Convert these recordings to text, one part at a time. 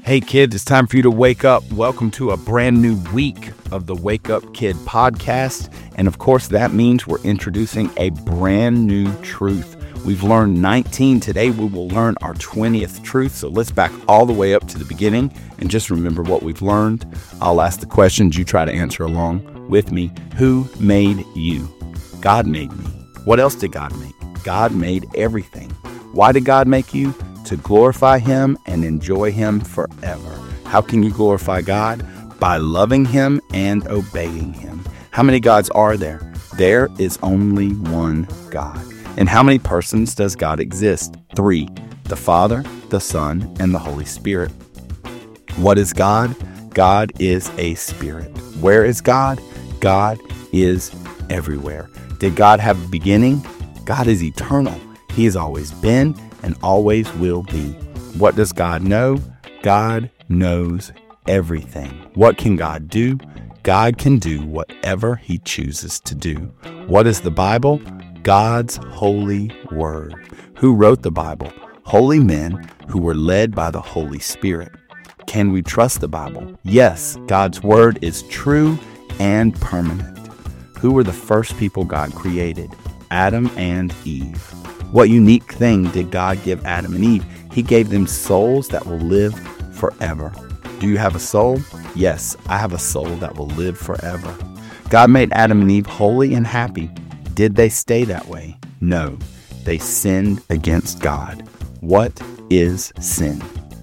Hey kids, it's time for you to wake up. Welcome to a brand new week of the Wake Up Kid podcast. And of course, that means we're introducing a brand new truth. We've learned 19. Today we will learn our 20th truth. So let's back all the way up to the beginning and just remember what we've learned. I'll ask the questions. You try to answer along with me. Who made you? God made me. What else did God make? God made everything. Why did God make you? To glorify Him and enjoy Him forever. How can you glorify God? By loving Him and obeying Him. How many gods are there? There is only one God. And how many persons does God exist? 3. The Father, the Son, and the Holy Spirit. What is God? God is a spirit. Where is God? God is everywhere. Did God have a beginning? God is eternal. He has always been and always will be. What does God know? God knows everything. What can God do? God can do whatever He chooses to do. What is the Bible? God's holy word. Who wrote the Bible? Holy men who were led by the Holy Spirit. Can we trust the Bible? Yes, God's word is true and permanent. Who were the first people God created? Adam and Eve. What unique thing did God give Adam and Eve? He gave them souls that will live forever. Do you have a soul? Yes, I have a soul that will live forever. God made Adam and Eve holy and happy. Did they stay that way? No, they sinned against God. What is sin?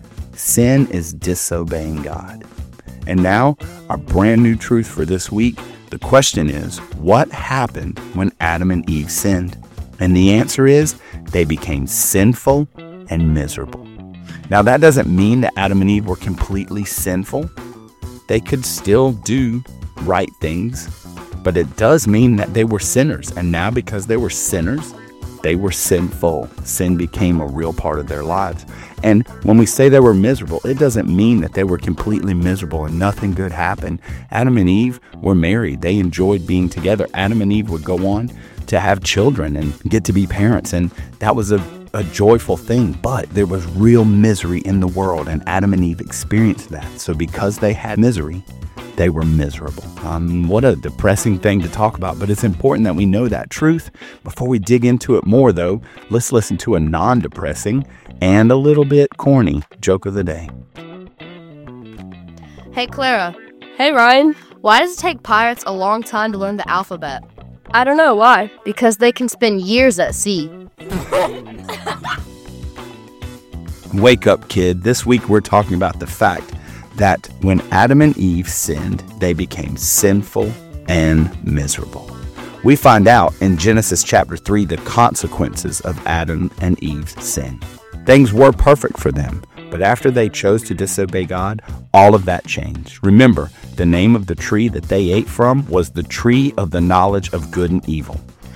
Sin is disobeying God. And now, our brand new truth for this week. The question is, what happened when Adam and Eve sinned? And the answer is, they became sinful and miserable. Now, that doesn't mean that Adam and Eve were completely sinful. They could still do right things, but it does mean that they were sinners. And now, because they were sinners, they were sinful. Sin became a real part of their lives. And when we say they were miserable, it doesn't mean that they were completely miserable and nothing good happened. Adam and Eve were married. They enjoyed being together. Adam and Eve would go on to have children and get to be parents. And that was a joyful thing. But there was real misery in the world. And Adam and Eve experienced that. So because they had misery, they were miserable. What a depressing thing to talk about, but it's important that we know that truth. Before we dig into it more, though, let's listen to a non-depressing and a little bit corny joke of the day. Hey, Clara. Hey, Ryan. Why does it take pirates a long time to learn the alphabet? I don't know, why? Because they can spend years at sea. Wake up, kid. This week we're talking about the fact that when Adam and Eve sinned, they became sinful and miserable. We find out in Genesis chapter 3 the consequences of Adam and Eve's sin. Things were perfect for them, but after they chose to disobey God, all of that changed. Remember, the name of the tree that they ate from was the tree of the knowledge of good and evil.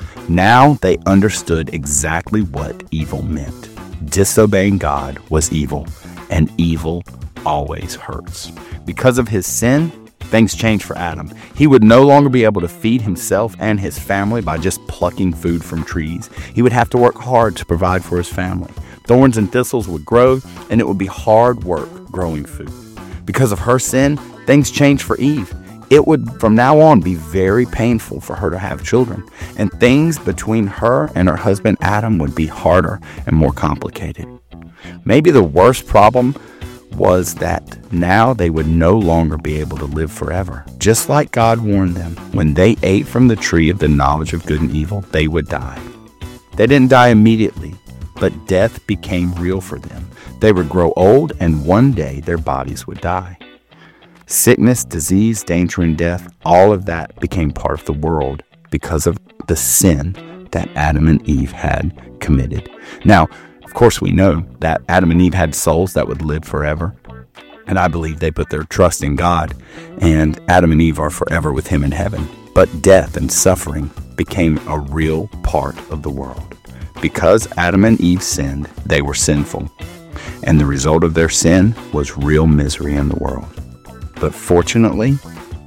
Now they understood exactly what evil meant. Disobeying God was evil, and evil always hurts. Because of his sin, things changed for Adam. He would no longer be able to feed himself and his family by just plucking food from trees. He would have to work hard to provide for his family. Thorns and thistles would grow, and it would be hard work growing food. Because of her sin, things changed for Eve. It would, from now on, be very painful for her to have children, and things between her and her husband Adam would be harder and more complicated. Maybe the worst problem was that now they would no longer be able to live forever. Just like God warned them, when they ate from the tree of the knowledge of good and evil, they would die. They didn't die immediately, but death became real for them. They would grow old, and one day their bodies would die. Sickness, disease, danger, and death, all of that became part of the world because of the sin that Adam and Eve had committed. Now, of course, we know that Adam and Eve had souls that would live forever. And I believe they put their trust in God, and Adam and Eve are forever with Him in heaven. But death and suffering became a real part of the world. Because Adam and Eve sinned, they were sinful. And the result of their sin was real misery in the world. But fortunately,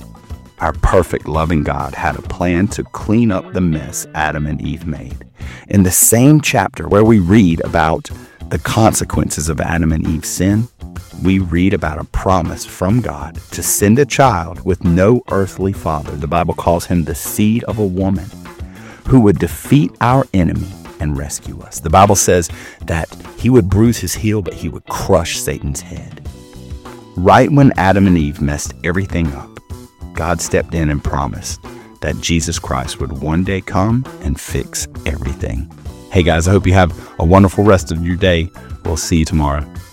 our perfect loving God had a plan to clean up the mess Adam and Eve made. In the same chapter where we read about the consequences of Adam and Eve's sin, we read about a promise from God to send a child with no earthly father. The Bible calls him the seed of a woman who would defeat our enemy and rescue us. The Bible says that he would bruise his heel, but he would crush Satan's head. Right when Adam and Eve messed everything up, God stepped in and promised that Jesus Christ would one day come and fix everything. Hey guys, I hope you have a wonderful rest of your day. We'll see you tomorrow.